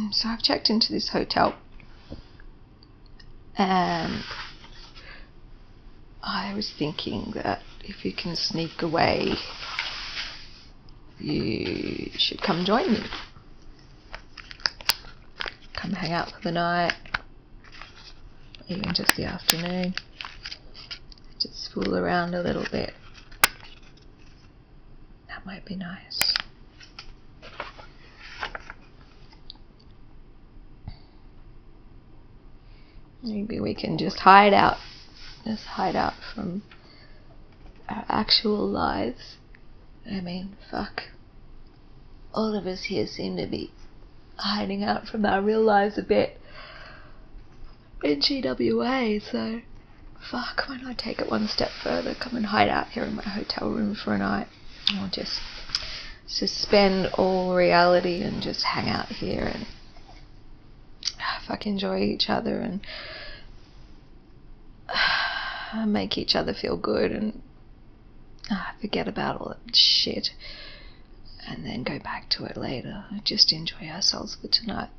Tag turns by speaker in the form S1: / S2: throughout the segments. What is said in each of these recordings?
S1: So I've checked into this hotel, and I was thinking that if you can sneak away, you should come join me. Come hang out for the night, even just the afternoon. Just fool around a little bit. That might be nice. Maybe we can just hide out from our actual lives. I mean, fuck. All of us here seem to be hiding out from our real lives a bit in GWA, so fuck, why not take it one step further? Come and hide out here in my hotel room for a night. Or just suspend all reality and just hang out here and fuck enjoy each other and make each other feel good and forget about all that shit and then go back to it later. Just enjoy ourselves for tonight.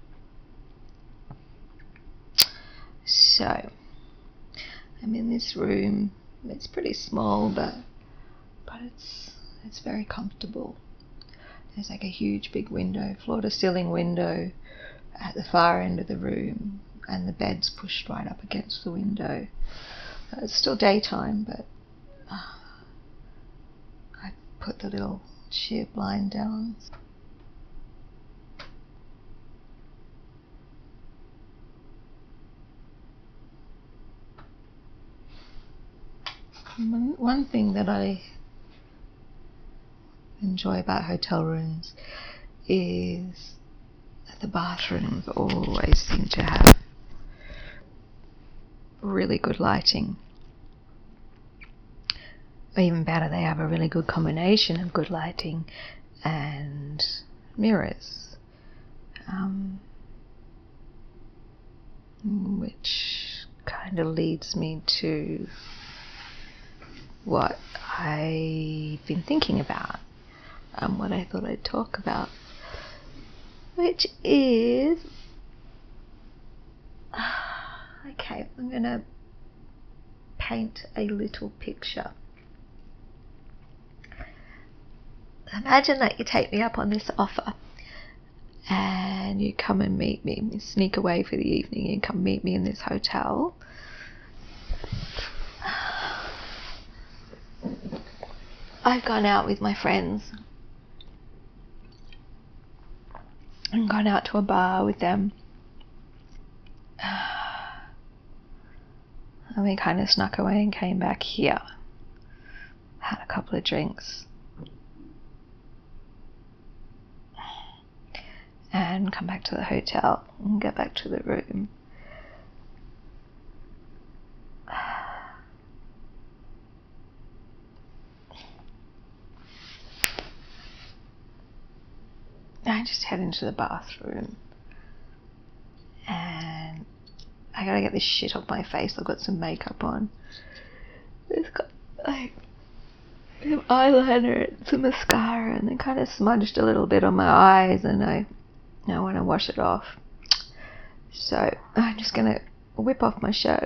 S1: So I'm in this room. It's pretty small, but it's very comfortable. There's like a huge big window, floor to ceiling window at the far end of the room, and the bed's pushed right up against the window. It's still daytime, but I put the little sheer blind down. One thing that I enjoy about hotel rooms is that the bathrooms always seem to have really good lighting. Or even better, they have a really good combination of good lighting and mirrors, which kind of leads me to what I've been thinking about, what I thought I'd talk about, which is, okay, I'm going to paint a little picture. Imagine that you take me up on this offer and you come and meet me, you sneak away for the evening, you come meet me in this hotel. I've gone out with my friends and gone out to a bar with them, and we kind of snuck away and came back here, had a couple of drinks, and come back to the hotel and get back to the room. I just head into the bathroom and I gotta get this shit off my face. I've got some makeup on. It's got like some eyeliner and some mascara, and then kind of smudged a little bit on my eyes, and I want to wash it off. So I'm just gonna whip off my shirt.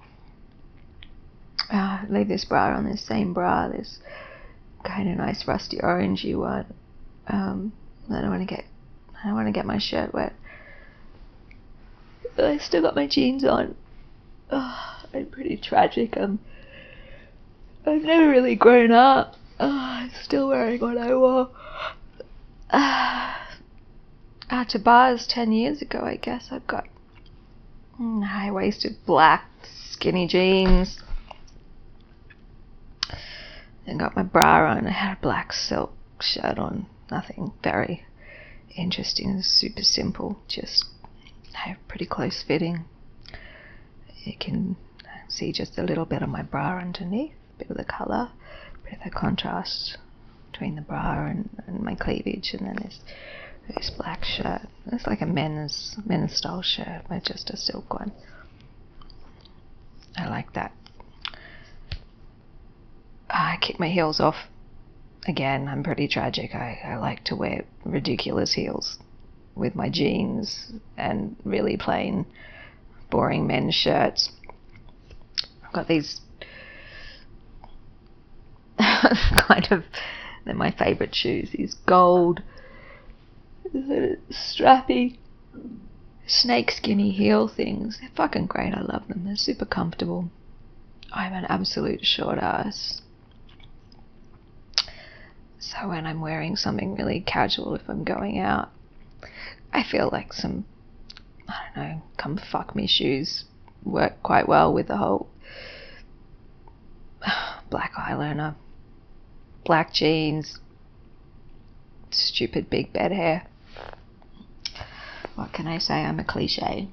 S1: Leave this bra on, this same bra, this kind of nice rusty orangey one. I don't want to get my shirt wet. But I still got my jeans on. I'm pretty tragic. I've never really grown up. I'm still wearing what I wore out to bars 10 years ago, I guess. I've got high-waisted black skinny jeans. And got my bra on. I had a black silk shirt on. Nothing very interesting. It was super simple. Just pretty close fitting. You can see just a little bit of my bra underneath. A bit of the colour. A bit of the contrast between the bra and my cleavage. And then this black shirt. It's like a men's style shirt, but just a silk one. I like that. I kick my heels off. Again, I'm pretty tragic. I like to wear ridiculous heels. with my jeans and really plain, boring men's shirts. I've got these kind of, they're my favourite shoes, these gold, strappy, snake skinny heel things. They're fucking great, I love them, they're super comfortable. I'm an absolute short ass. So when I'm wearing something really casual, if I'm going out, I feel like some, I don't know, come fuck me shoes work quite well with the whole black eyeliner, black jeans, stupid big bed hair. What can I say? I'm a cliche.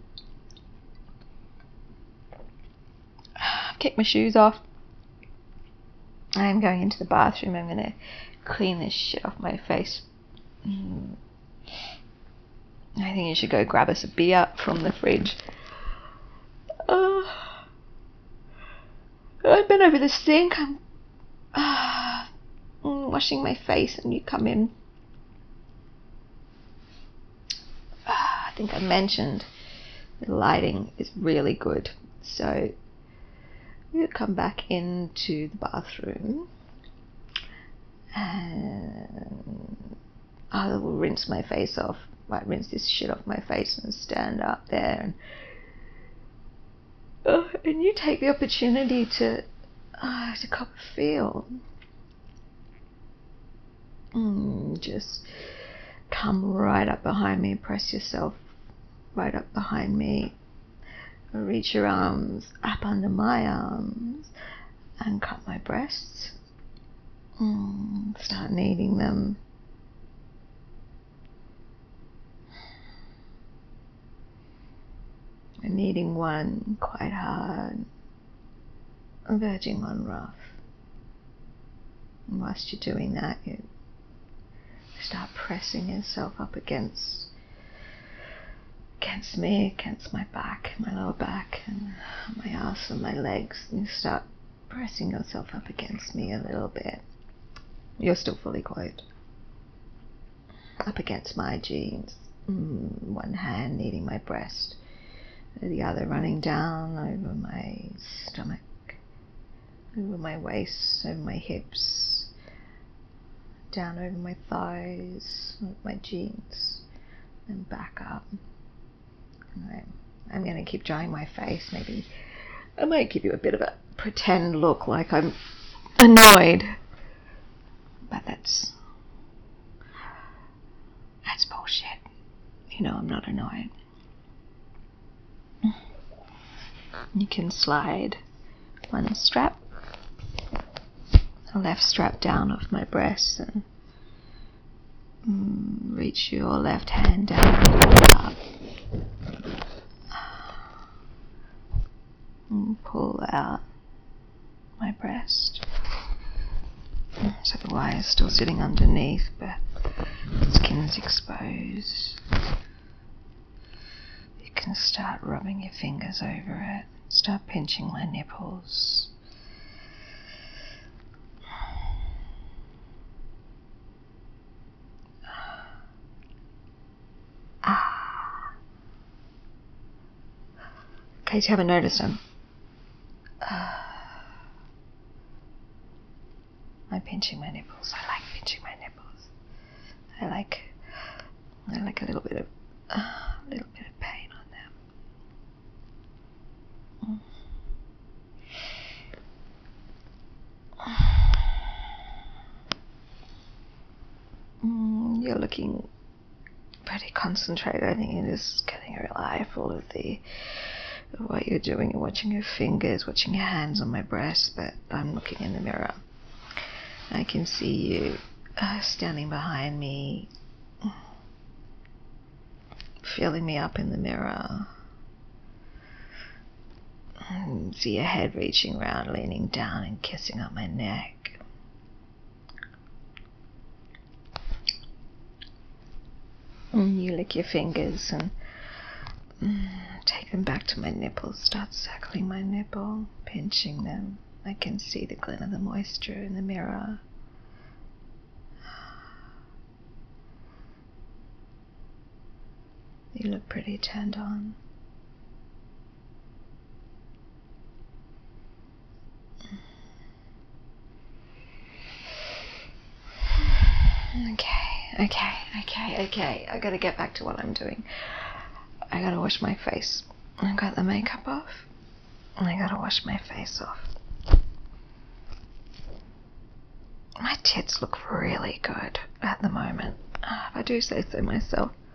S1: I've kicked my shoes off. I'm going into the bathroom. I'm going to clean this shit off my face. I think you should go grab us a beer from the fridge. I've been over the sink. I'm washing my face and you come in. I think I mentioned the lighting is really good. So we'll come back into the bathroom and I will rinse my face off. Might rinse this shit off my face and stand up there and you take the opportunity to cop a feel. Just come right up behind me, press yourself right up behind me, reach your arms up under my arms and cut my breasts. Start kneading them. I'm kneading one quite hard, verging on rough. And whilst you're doing that, you start pressing yourself up against me, against my back, my lower back, and my ass and my legs. And you start pressing yourself up against me a little bit. You're still fully clothed. Up against my jeans. One hand kneading my breast, the other running down over my stomach, over my waist, over my hips, down over my thighs, my jeans, and back up. I'm going to keep drying my face. Maybe I might give you a bit of a pretend look like I'm annoyed, but that's bullshit. You know I'm not annoyed. You can slide one strap, the left strap down off my breast, and reach your left hand down up and pull out my breast. So the wire is still sitting underneath, but the skin's exposed. You can start rubbing your fingers over it. Start pinching my nipples. In case you haven't noticed, I'm pinching my nipples. I like pinching my nipples. I like a little bit of pain on them. You're looking pretty concentrated. I think you're just getting a real eyeful of what you're doing. You're watching your fingers, watching your hands on my breast, but I'm looking in the mirror. I can see you standing behind me, feeling me up in the mirror. And see your head reaching around, leaning down and kissing up my neck. And you lick your fingers and take them back to my nipples, start circling my nipple, pinching them. I can see the glint of the moisture in the mirror. You look pretty turned on. Okay. I gotta get back to what I'm doing. I gotta wash my face. I got the makeup off. I gotta wash my face off. My tits look really good at the moment, if I do say so myself.